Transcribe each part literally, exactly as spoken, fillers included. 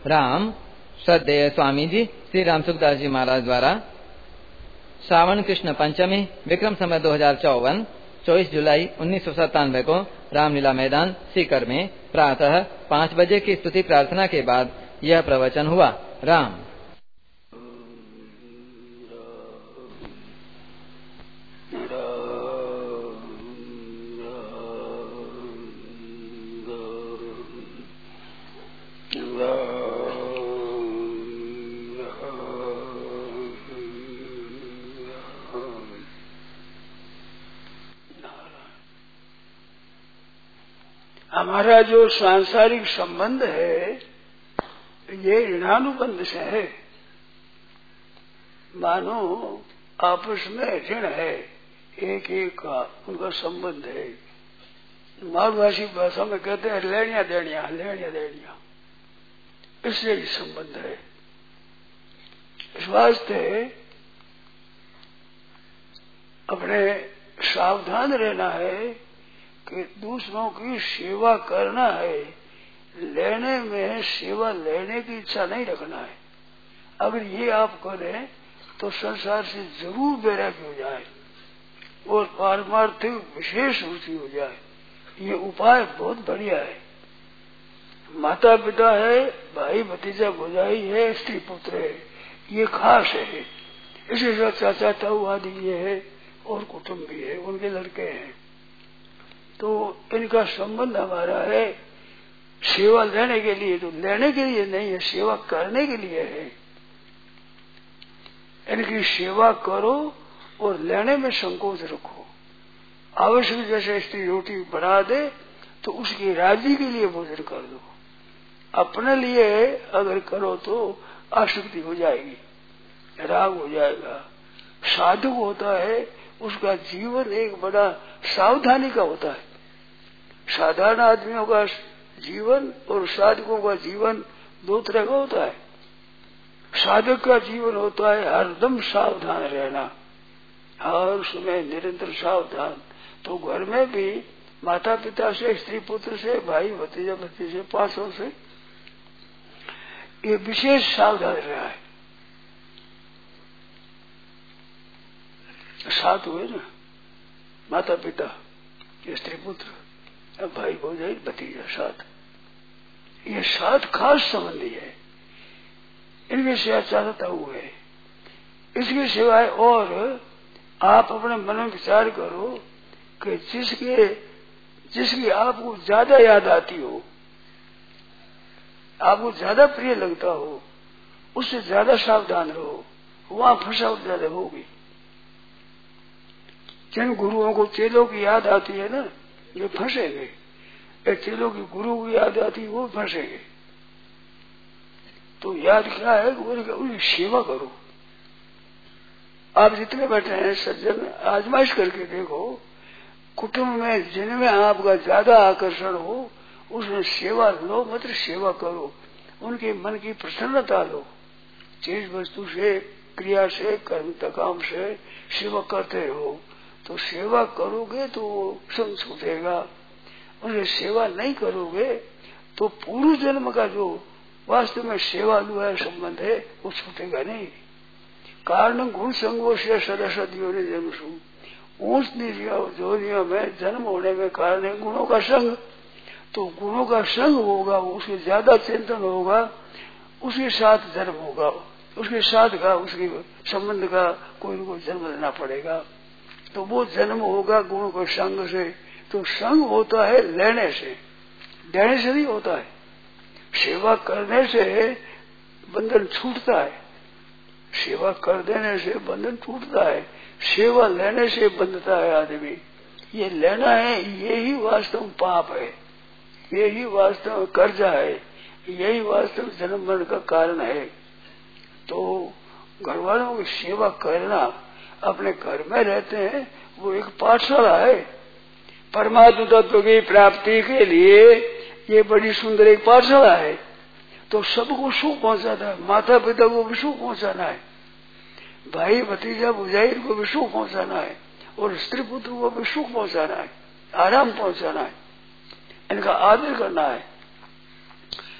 राम श्रद्धेय स्वामी जी श्री राम सुखदास जी महाराज द्वारा श्रावण कृष्ण पंचमी विक्रम समय दो हजार चौवन चौबीस जुलाई उन्नीस सौ सत्तानवे को रामलीला मैदान सीकर में प्रातः पाँच बजे की स्तुति प्रार्थना के बाद यह प्रवचन हुआ। राम हमारा जो सांसारिक संबंध है ये ऋणानुबंध से है। मानो आपस में ऋण है, एक एक का उनका संबंध है। मारवासी भाषा में कहते हैं लेनिया देनिया, लेनिया देनिया, इससे ही संबंध है। इस वास्ते अपने सावधान रहना है कि दूसरों की सेवा करना है, लेने में सेवा लेने की इच्छा नहीं रखना है। अगर ये आप करें तो संसार से जरूर वैराग्य हो जाए और पारमार्थिक विशेष रुचि हो जाए। ये उपाय बहुत बढ़िया है। माता पिता है, भाई भतीजा भौजाई है, स्त्री पुत्र है, ये खास है। इसी तरह चाचा ताऊ आदि ये है और कुटुंब भी है, उनके लड़के हैं। तो इनका संबंध हमारा है सेवा लेने के लिए, तो लेने के लिए नहीं है, सेवा करने के लिए है। इनकी सेवा करो और लेने में संकोच रखो। आवश्यक जैसे स्त्री रोटी बना दे तो उसकी राजी के लिए भोजन कर दो। अपने लिए अगर करो तो आसक्ति हो जाएगी, राग हो जाएगा। साधु होता है उसका जीवन एक बड़ा सावधानी का होता है। साधारण आदमियों का जीवन और साधकों का जीवन दो तरह का होता है। साधक का जीवन होता है हरदम सावधान रहना, हर समय निरंतर सावधान। तो घर में भी माता पिता से, स्त्री पुत्र से, भाई भतीजा भतीजे से, पांचों से ये विशेष सावधान रहा है। सात हुए ना, माता पिता, स्त्री पुत्र, भाई भौजाई भतीजा, सात। ये सात खास संबंधी है, इनके सेवा चाहता हुआ है। इसके सिवाय और आप अपने मन में विचार करो कि जिसके जिसकी आपको ज्यादा याद आती हो, आपको ज्यादा प्रिय लगता हो, उससे ज्यादा सावधान रहो, वहां फंसावट ज्यादा होगी। जिन गुरुओं को चेलों की याद आती है ना, ये फंसेंगे। चेलों की गुरु की याद आती है, वो फंसेंगे। तो याद क्या है कि उनकी सेवा करो। आप जितने बैठे हैं सज्जन, आजमाइश करके देखो, कुटुंब में जिनमें आपका ज्यादा आकर्षण हो उसमें सेवा लो, मात्र सेवा करो। उनके मन की प्रसन्नता लो। चीज वस्तु से, क्रिया से, कर्म काम से सेवा करते हो तो सेवा करोगे तो संग छूटेगा। उन्हें सेवा नहीं करोगे तो पूर्व जन्म का जो वास्तव में सेवालु है संबंध है वो छूटेगा नहीं। कारण गुण संगो से सदा सदियों ने जन्म सु, ऊंच नीच जोनियों में जन्म होने में कारण है गुणों का संग। तो गुणों का संग होगा, उसके ज्यादा चिंतन होगा, उसके साथ जन्म होगा, उसके साथ का उसके संबंध का कोई न कोई जन्म लेना पड़ेगा। तो वो जन्म होगा गुणों के संग से। तो संग होता है लेने से, देने से नहीं होता है। सेवा करने से बंधन छूटता है, सेवा कर देने से बंधन टूटता है, सेवा लेने से बंधता है आदमी। ये लेना है, यही वास्तव पाप है, यही वास्तव कर्जा है, यही वास्तव जन्म मरण का कारण है। तो घर वालों की सेवा करना, अपने घर में रहते हैं वो एक पाठशाला है। परमात्मा तत्व की प्राप्ति के लिए ये बड़ी सुंदर एक पाठशाला है। तो सबको सुख पहुंचाना है, माता पिता को भी सुख पहुंचाना है, भाई भतीजा भौजाई को भी सुख पहुंचाना है, और स्त्री पुत्र को भी सुख पहुंचाना है, आराम पहुंचाना है, इनका आदर करना है।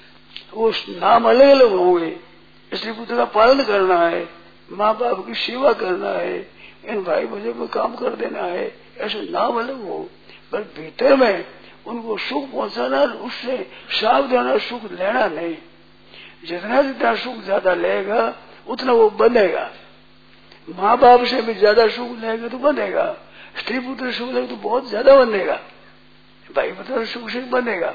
वो नाम अलग अलग होंगे। स्त्री पुत्र का पालन करना है, माँ बाप की सेवा करना है, इन भाई बहनों को काम कर देना है, ऐसे नाम अलग हो, पर भीतर में उनको सुख पहुंचाना, उससे सावधान सुख लेना नहीं। जितना जितना सुख ज्यादा लेगा उतना वो बनेगा। माँ बाप से भी ज्यादा सुख लेगा तो बनेगा, स्त्री पुत्र सुख लेगा तो बहुत ज्यादा बनेगा, भाई पुत्र सुख से बनेगा।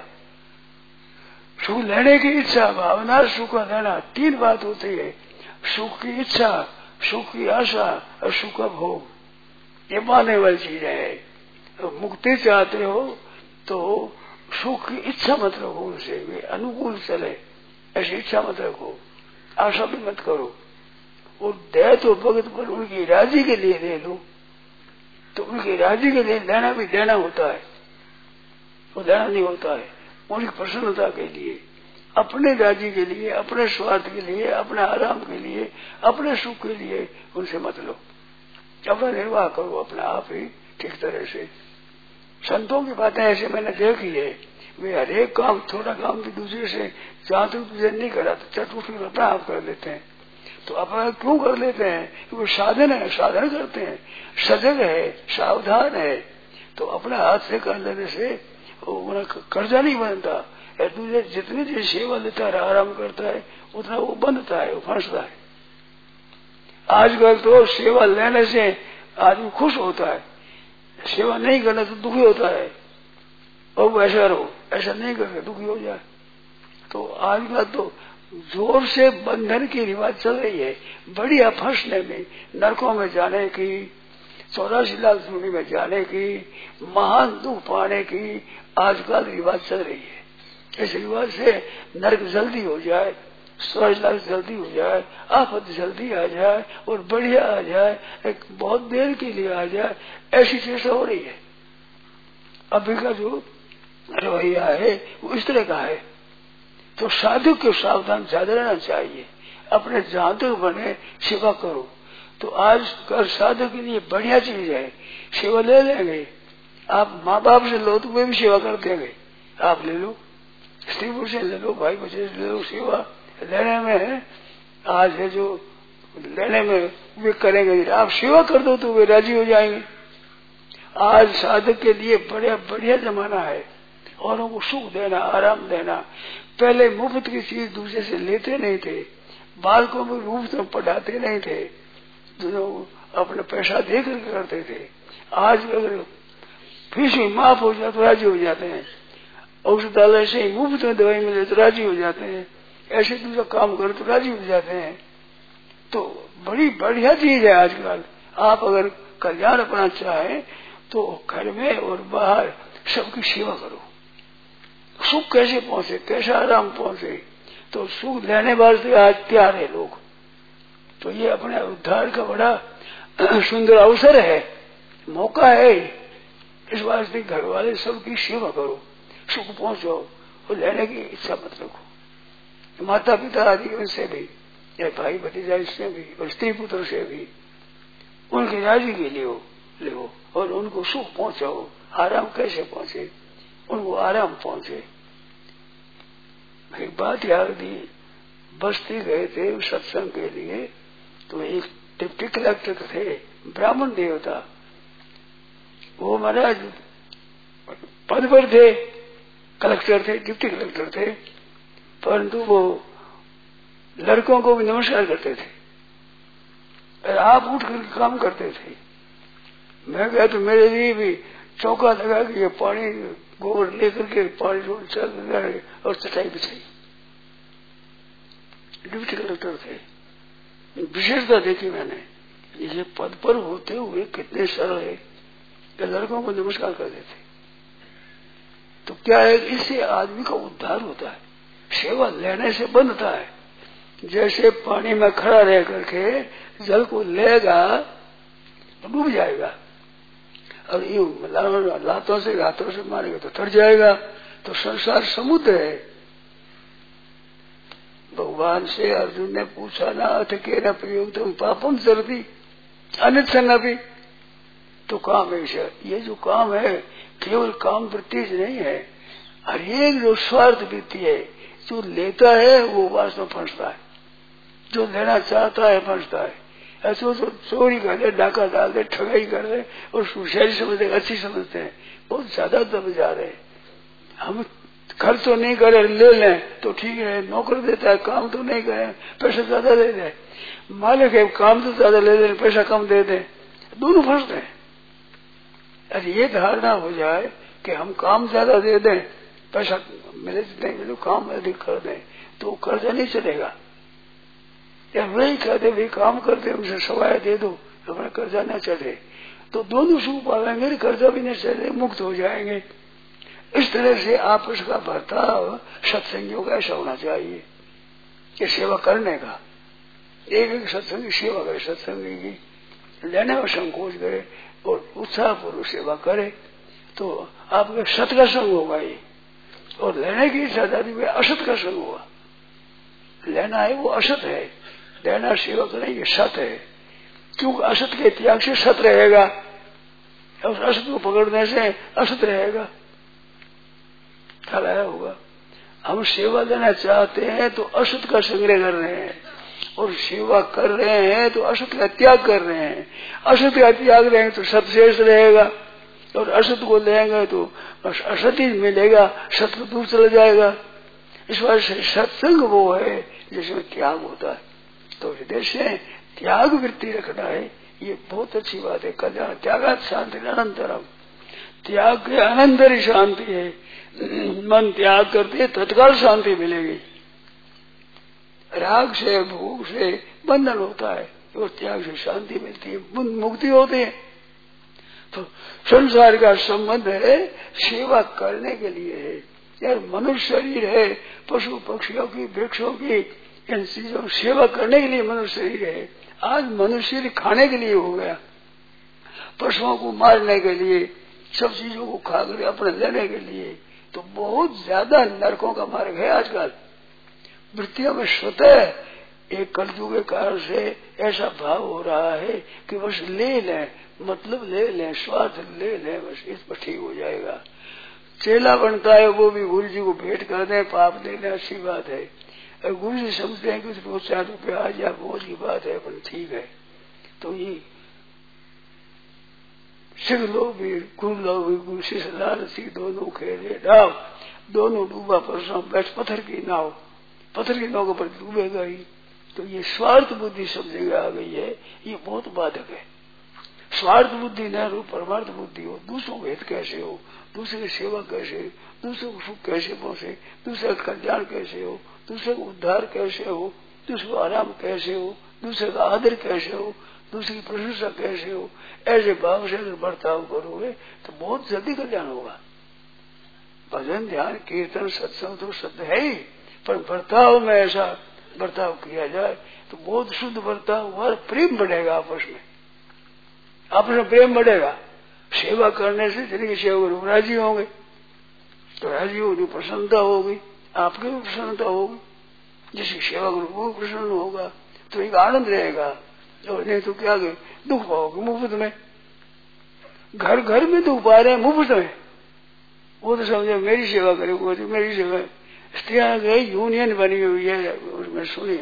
सुख लेने की इच्छा, भावना, सुख लेना, तीन बात होती है। सुख की इच्छा, सुख की आशा और सुख का भोग, ये मानने वाली चीज है। तो मुक्ति चाहते हो तो सुख की इच्छा मत रखो, उनसे वे अनुकूल चले ऐसी इच्छा मत रखो, आशा भी मत करो। और दे तो भगत पर उनकी राजी के लिए दे लो, तो उनकी राजी के लिए लेना भी देना होता है, वो देना नहीं होता है। उनकी प्रसन्नता के लिए, अपने राजी के लिए, अपने स्वार्थ के लिए, अपने आराम के लिए, अपने सुख के लिए उनसे मत लो। अपना निर्वाह करो अपना आप ही ठीक तरह से। संतों की बातें ऐसे मैंने देखी है, वे हर एक काम, थोड़ा काम भी दूसरे से जहां तक दूसरे नहीं करा तो चट उठ अपना आप कर लेते हैं। तो अपना क्यों कर लेते हैं? क्योंकि साधन है, साधन करते हैं, सजग है, सावधान है, तो अपने हाथ से कर लेने से कर्जा नहीं बनता। दूसरे जितनी देर सेवा लेता है, आराम करता है, उतना वो बनता है, वो फंसता है। आजकल तो सेवा लेने से आदमी खुश होता है, सेवा नहीं करना तो दुखी होता है, और वो ऐसा रहो, ऐसा नहीं करके दुखी हो जाए। तो आजकल तो जोर से बंधन की रिवाज चल रही है, बढ़िया फंसने में, नरकों में जाने की, चौरासी लाख सूनी में जाने की, महान दुख पाने की आजकल रिवाज चल रही है। इस रिवाज से नरक जल्दी हो जाए, स्वर्ग लाख जल्दी हो जाए, आफत जल्दी आ जाए और बढ़िया आ जाए, एक बहुत देर के लिए आ जाए, ऐसी चेष्टा हो रही है। अभी का जो रवैया है वो इस तरह का है। तो साधु के सावधान ज्यादा रहना चाहिए, अपने जहां तक बने सेवा करो। तो आज कल साधु के लिए बढ़िया चीज है, सेवा ले लेंगे। आप माँ बाप से लो तो वे भी सेवा कर देंगे, आप ले लो, स्त्री पुरुष से ले लो, भाई बच्चे से ले लो। सेवा लेने में आज है जो लेने में वे करेंगे, आप सेवा कर दो तो वे राजी हो जाएंगे। आज साधक के लिए बढ़िया बढ़िया जमाना है, औरों को सुख देना, आराम देना। पहले मुफ्त की चीज दूसरे से लेते नहीं थे, बालकों को मुफ्त में पढ़ाते नहीं थे, जो अपना पैसा दे करके करते थे। आज अगर फीस भी माफ हो जाए तो राजी हो जाते हैं, औषधालय से मुफ्त में दवाई मिले तो राजी हो जाते हैं, ऐसे दूसरा काम करे तो राजी हो जाते हैं। तो बड़ी बढ़िया चीज है आजकल। आप अगर कल्याण अपना चाहें तो घर में और बाहर सबकी सेवा करो। सुख कैसे पहुंचे, कैसा आराम पहुंचे, तो सुख लेने वाले आज तैयार है लोग। तो ये अपने उद्धार का बड़ा सुंदर अवसर है, मौका है। इस वास्ते घर वाले सबकी सेवा करो, सुख पहुंचो और लेने की इच्छा मत रखो। माता पिता आदि उनसे भी, या भाई भतीजा इससे भी, और स्त्री पुत्र से भी उनकी राजी के लिए ले और उनको सुख पहुंचाओ। आराम कैसे पहुंचे, उनको आराम पहुंचे। एक बात याद दी, बस्ती गए थे सत्संग के लिए, तो एक डिप्टी कलेक्टर थे, ब्राह्मण देवता, वो महाराज पद पर थे, कलेक्टर थे, डिप्टी कलेक्टर थे, परंतु वो लड़कों को भी नमस्कार करते थे और आप उठ कर काम करते थे। मैं गया तो मेरे लिए भी चौका लगा कि ये पानी गोबर लेकर के पानी रोड चल गए और चटाई बिछाई। डिप्टी कलेक्टर थे, विशेषता देखी मैंने, ये पद पर होते हुए कितने सरल है कि लड़कों को नमस्कार कर देते। तो क्या है, इससे आदमी का उद्धार होता है, सेवा लेने से बनता है। जैसे पानी में खड़ा रह करके जल को लेगा तो डूब जाएगा, और यूं लातों से हाथों से मारेगा तो तर जाएगा। तो संसार समुद्र है। भगवान से अर्जुन ने पूछा ना अथ के न प्रयोग तुम पापम चलती अनित न भी। तो काम है, ये जो काम है केवल काम वृत्ति नहीं है, हर एक जो स्वार्थ वृत्ति है, जो लेता है वो वास्तव में फंसता है, जो लेना चाहता है फंसता है। ऐसे तो चोरी कर दे, डाका डाल दे, ठगाई कर दे और सुशारी समझते अच्छी समझते हैं, बहुत ज्यादा दब जा रहे हैं। हम खर्च तो नहीं करे, ले लें तो ठीक है, नौकर देता है काम तो नहीं करें, पैसा ज्यादा दे दे, मालिक है काम तो ज्यादा ले दे, पैसा कम दे दे, दोनों फंसते हैं। अरे ये धारणा हो जाए कि हम काम ज्यादा दे दें, पैसा मिले नहीं मिले, काम अधिक कर दें तो कर्जा नहीं चलेगा। या वही कहते भाई काम करते उनसे सवाया दे दो, अपना कर्जा न चले, तो दोनों सुख पाएंगे, कर्जा भी न चले, मुक्त हो जाएंगे। इस तरह से आपस का बर्ताव सत्संगियों का ऐसा होना चाहिए कि सेवा करने का, एक एक सत्संगी सेवा करे, सत्संगी की लेने में संकोच करे और उत्साह पूर्वक सेवा करे तो आपका सत का संग होगा ये, और लेने की इच्छा जाती है असत का संग होगा। लेना है वो असत है, लेना सेवा करना ये सत है, क्योंकि असत के त्याग से सत रहेगा और असत को पकड़ने से असत रहेगा। ख्याल आया होगा। हम सेवा देना चाहते हैं तो असत का संग्रह कर रहे हैं, और सेवा कर रहे हैं तो असत का त्याग कर रहे हैं। असत का त्याग रहेंगे तो सत शेष रहेगा, और असत को लेंगे तो बस असत ही मिलेगा, सत दूर चला जाएगा। इस बात से सत्संग वो है जिसमें त्याग होता है। तो हृदय से त्याग वृत्ति रखना है, ये बहुत अच्छी बात है। कल्याण त्यागात शांति अनंतरम, त्याग के अनंतर ही शांति है। मन त्याग करते तत्काल शांति मिलेगी। राग से भूख से बंधन होता है और त्याग से शांति मिलती है, मुक्ति होती है। तो संसार का संबंध है सेवा करने के लिए है। यार मनुष्य शरीर है, पशु पक्षियों की वृक्षों की इन चीजों सेवा करने के लिए मनुष्य शरीर है। आज मनुष्य खाने के लिए हो गया, पशुओं को मारने के लिए, सब चीजों को खा कर अपने लेने के लिए, तो बहुत ज्यादा नरकों का मार्ग है आजकल। वृत्तियों में स्वतः एक कलयुग के कारण से ऐसा भाव हो रहा है कि बस ले लें, मतलब ले लें, स्वार्थ ले लें, बस इस पर ठीक हो जाएगा। चेला बनता है वो भी गुरु जी को भेंट कर दें, पाप ले लें, अच्छी बात है। और गुरु जी समझते हैं कि उसको चार रुपया आ जाए बहुत की बात है, पर ठीक है। तो ये सिख लोग भी गुरु लोग भी गुरु शिष्य लालसी दोनों खेले नाव, दोनों डूबा परसों बैठ पत्थर की नाव, पत्थर की नाव के ऊपर डूबेगा ही। तो ये स्वार्थ बुद्धि सब जगह आ गई है, ये बहुत बाधक है। स्वार्थ बुद्धि न हो, परमार्थ बुद्धि हो, दूसरों को हित कैसे हो, दूसरे की सेवा कैसे, दूसरे को सुख कैसे पहुंचे, दूसरे का कल्याण कैसे हो, दूसरे को उद्धार कैसे हो, दूसरे को आराम कैसे हो, दूसरे का आदर कैसे हो, दूसरी की प्रशंसा कैसे हो, ऐसे भाव से अगर बर्ताव करोगे तो बहुत जल्दी कल्याण होगा। भजन ध्यान कीर्तन सत्संग तो सत्य है ही, पर बर्ताव में ऐसा बर्ताव किया जाए तो बहुत शुद्ध बर्ताव हुआ, प्रेम बढ़ेगा आपस में, आपस में प्रेम बढ़ेगा। सेवा करने से जिनकी सेवा करो राजी होंगे, तो राजी होगी प्रसन्नता होगी, आपकी भी प्रसन्नता होगी, जिसकी सेवा करो वो प्रसन्न होगा, तो एक आनंद रहेगा। और नहीं तो क्या गए दुख पाओगे मुफ्त में, घर घर में दुख पा रहे हैं मुफ्त में। वो तो समझे मेरी सेवा करेगा, तो मेरी सेवा। स्त्रियां गई यूनियन बनी हुई है, उसमें सुनी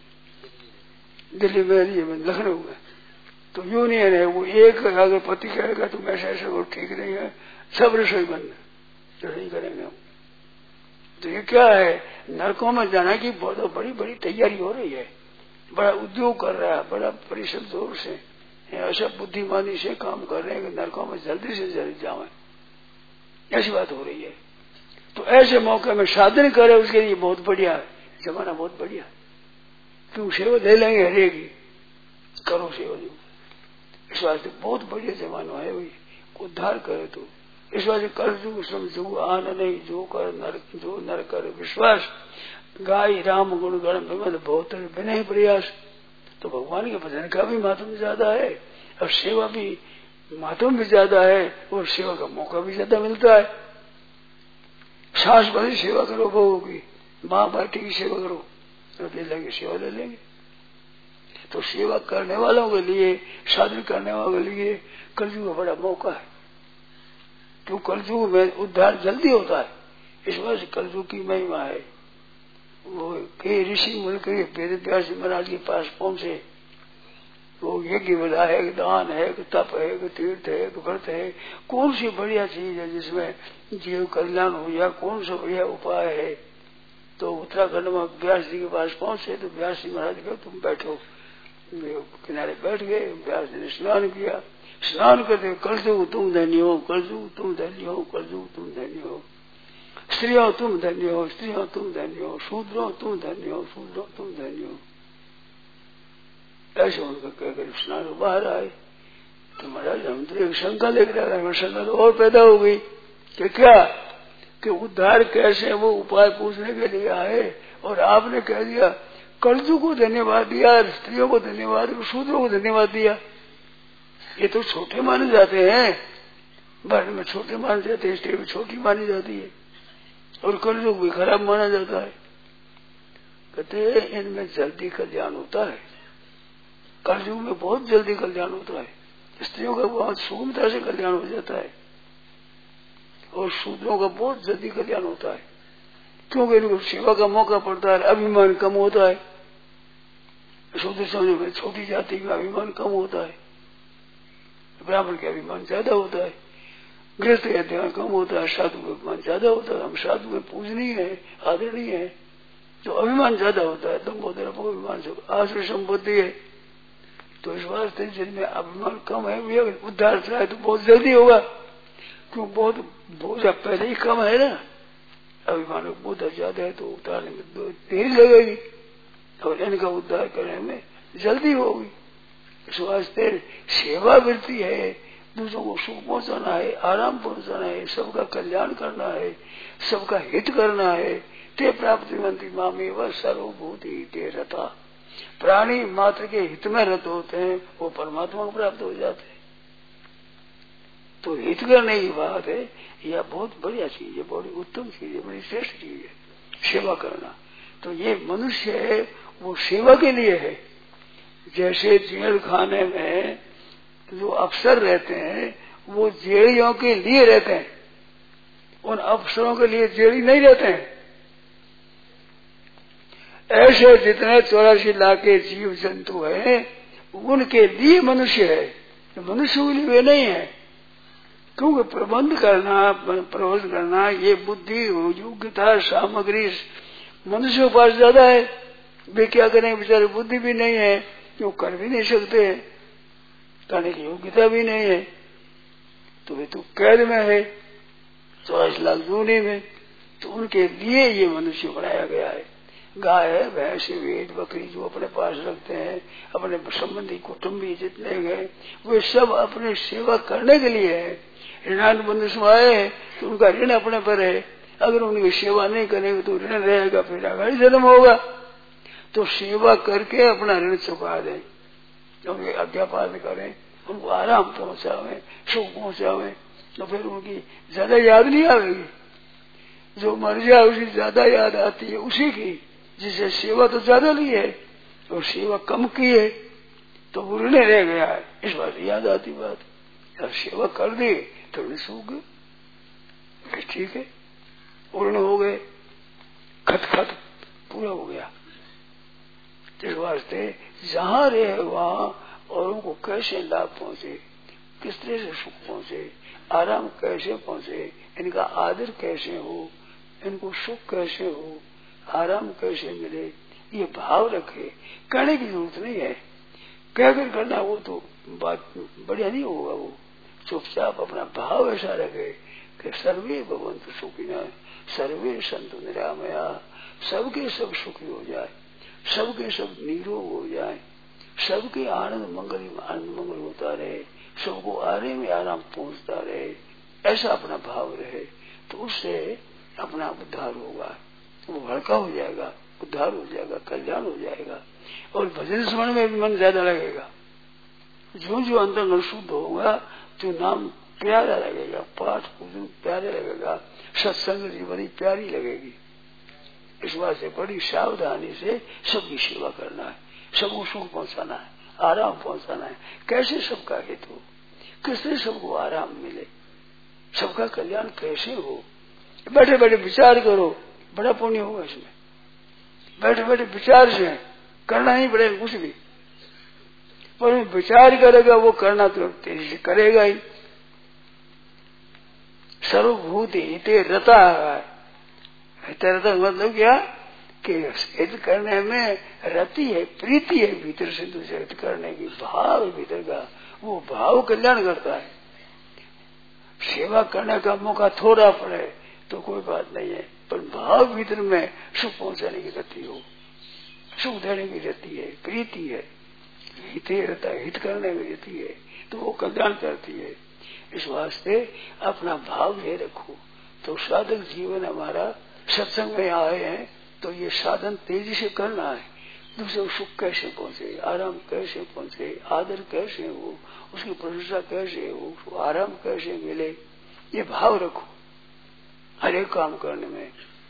दिल्ली में, लखनऊ में, तो यूनियन है वो। एक अगर पति कहेगा तो मैं ऐसे वो ठीक नहीं है, सब रसोई बंद, तो नहीं करेंगे हम। तो ये क्या है, नरकों में जाने की बहुत बड़ी बड़ी तैयारी हो रही है, बड़ा उद्योग कर रहा है, बड़ा परिश्रम जोर से, ऐसा बुद्धिमानी से काम कर रहे हैं कि नरकों में जल्दी से जल्दी जाए, ऐसी बात हो रही है। तो ऐसे मौके में साधन करे उसके लिए बहुत बढ़िया है, जमाना बहुत बढ़िया। क्यों सेवा ले लेंगे हरे की, करो सेवा जो, इस वास्ते बहुत बढ़िया जमाना है भाई, उद्धार करे तो। इस वास्ते कर जो समझो आन नहीं, जो कर नर जो नर कर विश्वास, गाय राम गुण गण विमल बहुत बिना ही प्रयास। तो भगवान के भजन का भी महत्व ज्यादा है और सेवा भी महत्व भी ज्यादा है, और सेवा का मौका भी ज्यादा मिलता है। सास भरी सेवा करो बहू की, माँ बेटी की सेवा करो, तो ले लेंगे सेवा ले लेंगे। तो सेवा करने वालों के लिए, साधन करने वालों के लिए कलयुग का बड़ा मौका है, क्यों कलयुग में उद्धार जल्दी होता है। इस वजह से कलयुग की महिमा है। वो कई ऋषि मिलकर वेद व्यास महाराज के पास पहुंचे। वो यज्ञ विधा है, दान है, तप है, तीर्थ है, व्रत है, कौन सी बढ़िया चीज है जिसमें जीव कल्याण हो जाए, कौन सा बढ़िया उपाय है। तो उत्तराखंड में व्यास जी के पास पहुंचे तो व्यास जी महाराज कहे तुम बैठो। किनारे बैठ गए। व्यास जी ने स्नान किया। स्नान करते कलजू तुम धन्य हो, कलजू तुम धन्य हो, कलजू तुम धन्य हो, स्त्रियों तुम धन्य हो, स्त्रियों तुम धन्य हो, शूद्रों तुम धन्य हो, शूद्रों तुम धन्य हो। ऐसे उनका कहकर स्नान बाहर आए तो महाराज हम तो एक शंका लेकर आ रहे, शंका तो और पैदा हो गई कि क्या कि उद्धार कैसे, वो उपाय पूछने के लिए आए और आपने कह दिया कलजू को धन्यवाद दिया, स्त्रियों को धन्यवाद, शूद्रों को धन्यवाद दिया। ये तो छोटे माने जाते हैं, भारत में छोटे माने जाते हैं, स्त्री भी छोटी मानी जाती है और कलयुग भी खराब माना जाता है। कहते हैं इनमें जल्दी कल्याण होता है, कलयुग में बहुत जल्दी कल्याण होता है। स्त्रियों का बहुत सुगमता से कल्याण हो जाता है और शूद्रों का बहुत जल्दी कल्याण होता है, क्योंकि इनको सेवा का मौका पड़ता है, अभिमान कम होता है। शूद्र समझ में छोटी जाति का अभिमान कम होता है, ब्राह्मण का अभिमान ज्यादा होता है, गृहस्थ का ध्यान कम होता है, साधु का अभिमान ज्यादा होता है। हम साधु में पूजनीय है, आदरणीय है, जो अभिमान ज्यादा होता है, दम्भोदर अभिमान से आश्रय संपत्ति है। तो इस वास्ते जिनमें अभिमान कम है वे उद्धार चाहे तो बहुत जल्दी होगा, क्यों बहुत बोझा पहले ही कम है ना। अभिमान का बोझा ज्यादा है तो उतारने में देरी लगेगी और इनका उद्धार करने में जल्दी होगी। इस वास्ते सेवा वृत्ति है, दूसरों को सुख पहुंचाना है, आराम पहुंचाना है, सबका कल्याण करना है, सबका हित करना है। ते प्राप्ति मंत्री मामे व सर्वभूति ते रता। प्राणी मात्र के हित में रत होते हैं वो परमात्मा को प्राप्त हो जाते हैं। तो हित करने की बात है, यह बहुत बढ़िया चीज है, बड़ी उत्तम चीज है, बड़ी श्रेष्ठ चीज है सेवा करना। तो ये मनुष्य है वो सेवा के लिए है। जैसे जेल खाने में जो अफसर रहते हैं वो जेड़ियों के लिए रहते हैं, उन अफसरों के लिए जेड़ी नहीं रहते हैं। ऐसे जितने चौरासी लाख के जीव जंतु हैं उनके लिए मनुष्य है, मनुष्य के लिए वे नहीं है। क्योंकि प्रबंध करना, प्रबंध करना ये बुद्धि, योग्यता, सामग्री मनुष्य के पास ज्यादा है। वे क्या करें, बेचारे बुद्धि भी नहीं है, क्यों कर भी नहीं सकते, करने की योग्यता भी नहीं है। तो वे तो कैद में है चौरासी लाख जूनी में। तो उनके लिए ये मनुष्य बनाया गया है। गाय, भैंस, वेद, बकरी जो अपने पास रखते हैं, अपने संबंधी कुटुंबी जितने हैं वे सब अपने सेवा करने के लिए है। ऋणान मनुष्य आए हैं तो उनका ऋण अपने पर है, अगर उनकी सेवा नहीं करेंगे तो ऋण रहेगा, फिर आगे जन्म होगा। तो सेवा करके अपना ऋण चुका दें, उनकी आज्ञा पालन करें, उनको आराम पहुंचावे, सुख पहुंचावे, तो फिर उनकी ज्यादा याद नहीं आएगी। जो मर जाए उसी ज्यादा याद आती है उसी की, जिसे सेवा तो ज्यादा ली है और सेवा कम की है तो वो ऋण रह गया है। इस बात याद आती बात, जब सेवा कर दी तो ऋण सूख गए, ठीक है, ऋण हो गए, खत खत पूरा हो गया। इस वास्ते जहाँ रहे वहाँ और उनको कैसे लाभ पहुंचे, किस तरह से सुख पहुंचे, आराम कैसे पहुंचे, इनका आदर कैसे हो, इनको सुख कैसे हो, आराम कैसे मिले, ये भाव रखे। करने की जरूरत नहीं है, कहकर करना वो तो बात बढ़िया नहीं होगा। वो चुपचाप अपना भाव ऐसा रखे कि सर्वे भगवंतु सुखिनः सर्वे सन्तु निरामया, सबके सब सुखी हो जाए, सबके सब निरोग हो जाए, सबके आनंद मंगल आनंद मंगल होता रहे, सबको आरे में आराम पहुंचता रहे, ऐसा अपना भाव रहे। तो उससे अपना उद्धार होगा, वो भड़का हो जाएगा, उद्धार हो जाएगा, कल्याण हो जाएगा। और भजन स्मरण में भी मन ज्यादा लगेगा। जो जो अंतर्गत शुद्ध होगा जो नाम प्यारा लगेगा, पाठ पूजन प्यारे लगेगा, सत्संग जी बड़ी प्यारी लगेगी। इस बात से बड़ी सावधानी से सबकी सेवा करना है, सबको सुख पहुंचाना है, आराम पहुंचाना है। कैसे सबका हित हो, किससे सबको आराम मिले, सबका कल्याण कैसे हो, बैठे बैठे विचार करो, बड़ा पुण्य होगा इसमें। बैठे बैठे विचार से करना नहीं पड़ेगा कुछ भी, पर विचार करेगा वो करना तो तेजी से करेगा ही। सर्वभूत हिते रता है, हिते रता मतलब क्या कि हित करने में रति है, प्रीति है भीतर से दूसरे हित करने की, भाव है भीतर का, वो भाव कल्याण करता है। सेवा करने का मौका थोड़ा पड़े तो कोई बात नहीं है, पर भाव भीतर में सुख पहुंचाने की गति हो, सुख देने की गति है, प्रीति है, हित रहता है, हित करने की गति है, तो वो कल्याण करती है। इस वास्ते अपना भाव ये रखो। तो साधक जीवन हमारा सत्संग में आए हैं तो ये साधन तेजी से करना है। दूसरे सुख कैसे पहुंचे, आराम कैसे पहुंचे, आदर कैसे हो, उसकी प्रशंसा कैसे हो, उसको आराम कैसे मिले, ये भाव रखो हर एक काम करने में।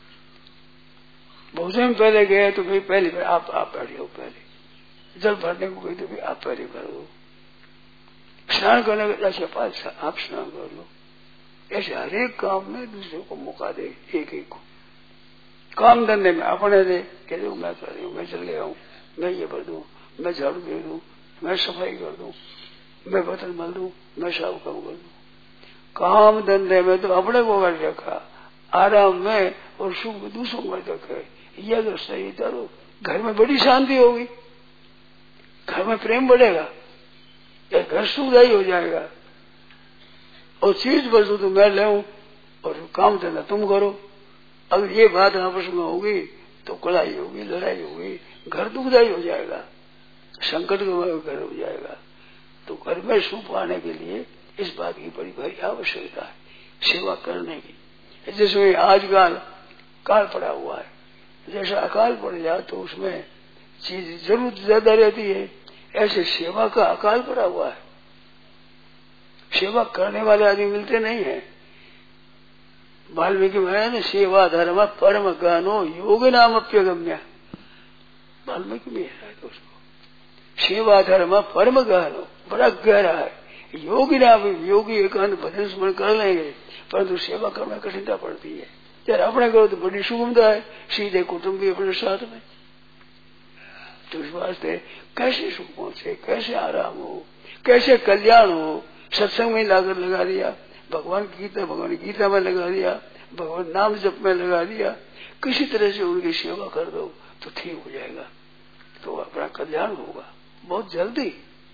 भोजन पहले गए तो भाई पहले आप आप बैठे हो, पहले जल भरने को गए तो भाई आप पहले भर दो, स्नान करने का ऐसे पास आप स्नान कर लो। ऐसे हर एक काम में दूसरे को मौका दे, एक एक को। काम धंधे में अपने दे, कह दो मैं कर रही हूँ, मैं चल गया हूँ, मैं ये भर दूं, मैं झाड़ू दे दूं, मैं सफाई कर दूं, मैं बर्तन मल दूं, मैं सब काम कर दूं। काम धंधे में तो अपने को कर रखा, आराम में और सुख में दूसरों को कर रखे। ये अगर सही करो घर में बड़ी शांति होगी, घर में प्रेम बढ़ेगा, या घर सुखदायी हो जाएगा। और चीज वस्तु तो मैं ले और काम धंधा तुम करो। अगर ये बात आपस में होगी तो कड़ाई होगी, लड़ाई होगी, घर दुखदायी हो जाएगा, संकट का घर हो जाएगा। तो घर में सुख पाने के लिए इस बात की बड़ी भारी आवश्यकता है, सेवा करने की। जैसे आजकल काल पड़ा हुआ है, जैसा अकाल पड़ जाए तो उसमें चीज जरूरत ज्यादा रहती है, ऐसे सेवा का अकाल पड़ा हुआ है। सेवा करने वाले आदमी मिलते नहीं है। वाल्मीकि महाराज सेवा धर्म परम गहनो योग नाम अप्यगम्य, वाल्मीकि में है तो उसको सेवा धर्म परम गहनो बड़ा गहरा है। योगी नाम योगी एकांत भजन स्मरण कर लेंगे, परंतु सेवा करना कठिनता पड़ती है। यार अपने करो तो बड़ी सुगमता है, सीधे कुटुंब भी अपने साथ में। तो इस वास्ते कैसे सुख पहुंचे, कैसे आराम हो, कैसे कल्याण हो, सत्संग में लागत लगा दिया, भगवान की गीता भगवान की गीता में लगा दिया, भगवान नाम जप में लगा दिया, किसी तरह से उनकी सेवा कर दो तो ठीक हो जाएगा, तो अपना कल्याण होगा बहुत जल्दी।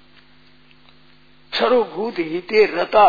सर्वभूत हिते रता,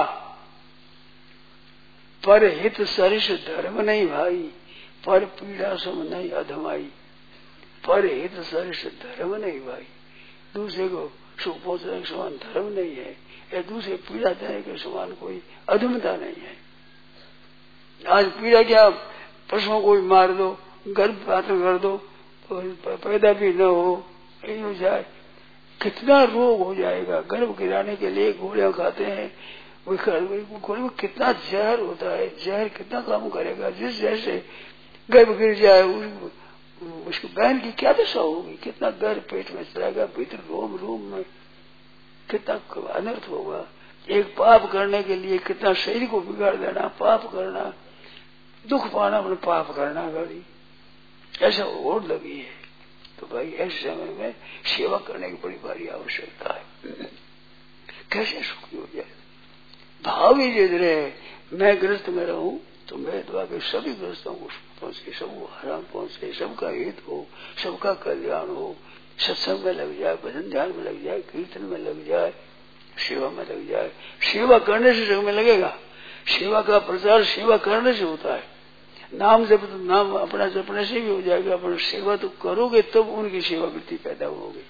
पर हित सरिष धर्म नहीं भाई, पर पीड़ा सम नहीं अधमाई। पर हित सरिष धर्म नहीं भाई, दूसरे को सुख पहुंचने के समान धर्म नहीं है, या दूसरे पीड़ा देने के समान कोई अधमता नहीं है। आज पीड़ा क्या, पशुओं को भी मार दो, गर्भपात कर दो, तो पैदा भी न हो, यही हो जाए, कितना रोग हो जाएगा। गर्भ गिराने के लिए गोलियां खाते हैं, गोली में कितना जहर होता है, जहर कितना काम करेगा। जिस जैसे गर्भ गिर जाए उस, उसकी बहन की क्या दशा होगी, कितना गर्भ पेट में चलाएगा, भीतर रोम रोम में कितना अनर्थ होगा। एक पाप करने के लिए कितना शरीर को बिगाड़ देना, पाप करना, दुख पाना, अपने पाप करना गाड़ी, ऐसा होड़ लगी है। तो भाई ऐसे समय में सेवा करने की बड़ी भारी आवश्यकता है। कैसे सुखी हो जाए, भाव ही जिद रहे। मैं ग्रस्त में रहूं तो मैं दुआ के सभी ग्रस्तों को सुख पहुंचे, सबको आराम पहुंचे, सबका हित हो, सबका कल्याण हो, सत्संग में लग जाए, भजन ध्यान में लग जाए, कीर्तन में लग जाए, सेवा में लग जाए। सेवा करने से सब में लगेगा। सेवा का प्रचार सेवा करने से होता है। नाम जब तो नाम अपना जपने से भी हो जाएगा, पर सेवा तो करोगे तब तो उनकी सेवा वृत्ति पैदा होगी।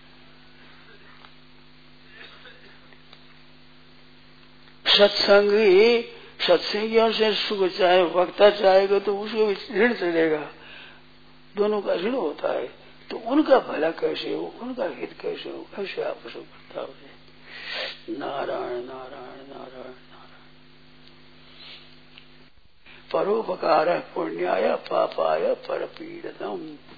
सत्संगी सत्संगियों से सुख चाहे वक्ता चाहेगा तो उसको भी ऋण चलेगा, दोनों का ऋण होता है। तो उनका भला कैसे हो, उनका हित कैसे हो, कैसे आपस में बर्ताव हो। नारायण नारायण नारायण नारायण। परोपकार पुण्याय पापाय परपीड़नम।